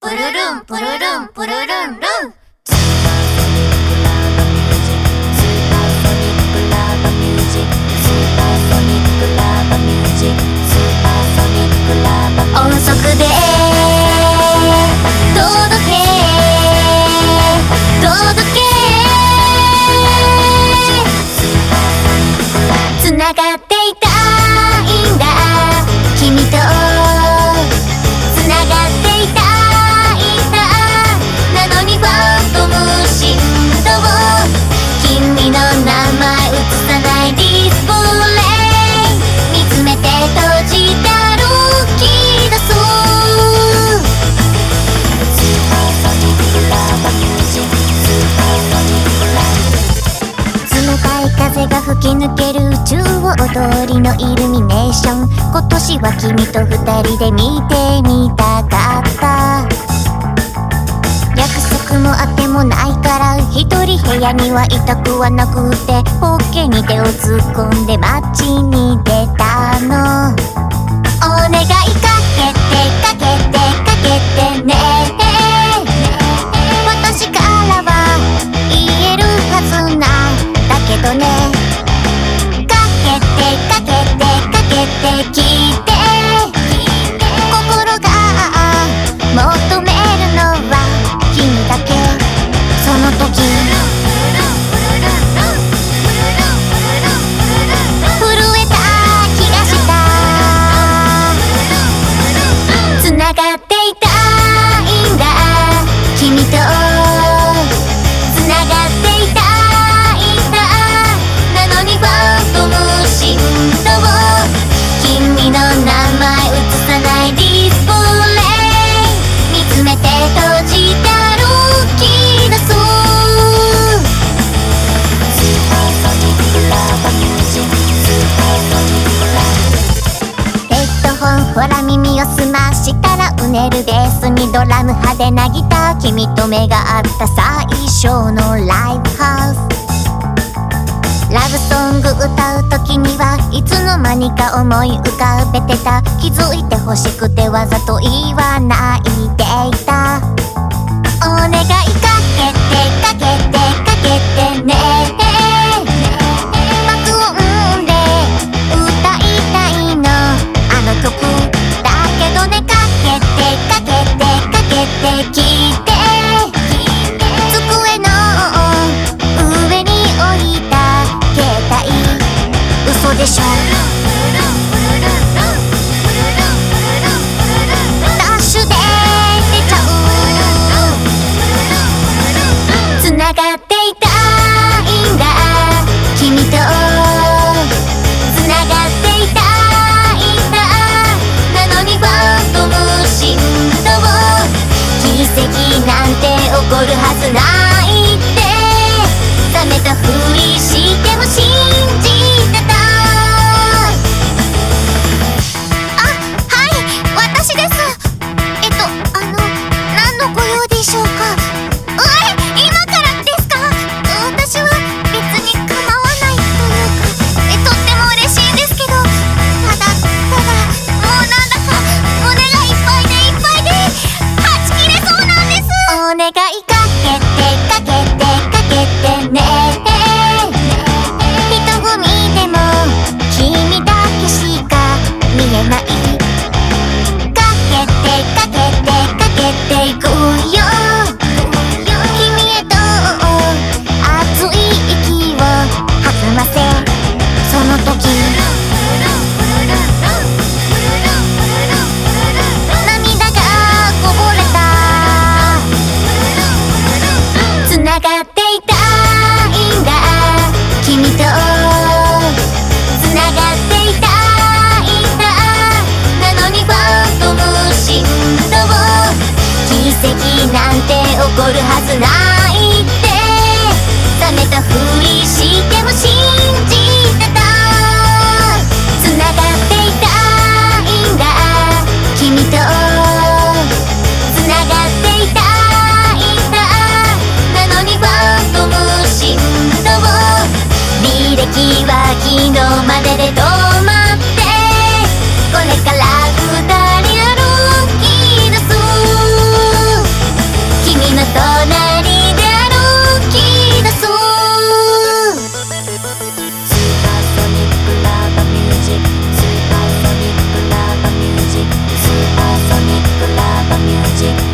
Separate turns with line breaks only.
プルルンプルルンプルルンルン。音速で届けつながっていたいんだ君とつながっていたいんだなのにファントム振動君の名前映さないディスプレイ見つめて閉じた歩き出そうスーパーソニックラバミュージックスーパーソニックラ冷たい風が吹き抜ける宇宙を踊りのイルミネーション今年は君と二人で見てみたかった約束もあってもないから一人部屋にはいたくはなくてポッケに手を突っ込んで街に出たのお願いかけてね私からは言えるはずなんだけどねかけて聞いて心が求めるのは君だけその時震えた気がしたつながっていたいんだ君とつながっていたいんだなのにファントム振動君の名前映さないディスプレイ見つめて閉じた歩き出そうスーパーソニックラバミュージックスーパーソニックラヘッドホンほら耳を澄ましたらうねるベースにドラム派手なギター君と目が合った最初のライブハウスラブソング歌う時にはいつの間にか思い浮かべてた気づいて欲しくてわざと言わないでいたお願いかけてね爆音で歌いたいのあの曲だけどねかけて聞いて机の上に置いた携帯嘘でしょダッシュで出ちゃうつながっていたいんだ君とつながっていたいんだなのにファントム振動奇跡なんて起こるはずないって冷めたふりしても信じてた私です。何のご用でしょうか。今からですか。私は別に構わないというか、とっても嬉しいんですけど、ただ、もうなんだか胸がいっぱいで、はち切れそうなんです。お願いかけてね。一組でも君だけしか見えない。かけていくよ君へと熱い息を弾ませその時涙がこぼれたつながっていたいんだ君とつながっていたいんだなのにファントム振動奇跡なんて起こるはずないって冷めたふりしても信じてたつながっていたいんだ君とつながっていたいんだなのにファントム振動履歴は昨日までで止まってこれから二人歩き出すミュージック